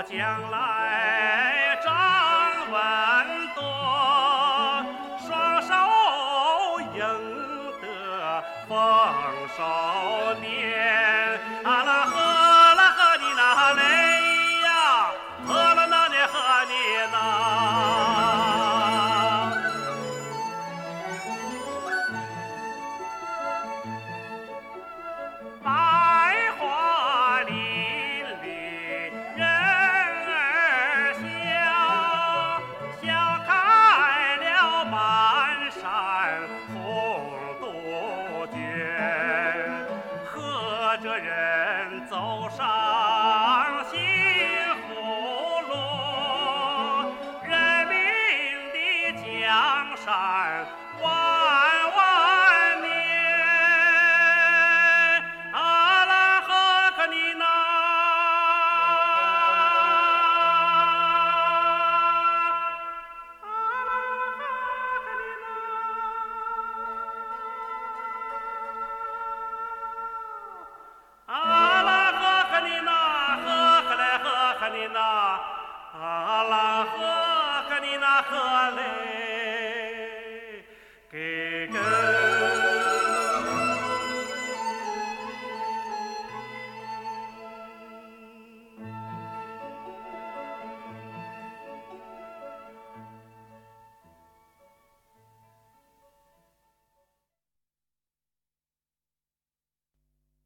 将来张文多，双手赢得丰收年。啊啦呵啦呵你那嘞呀，呵啦那呢呵你那。百花林里人儿笑，笑开了满山红杜鹃，和着人走上幸福路，人民的江山万万年。啊啦呵可你那，啊啦呵可你那，啊啦呵可你那，呵可来呵可你那，啊啦呵可你那呵嘞。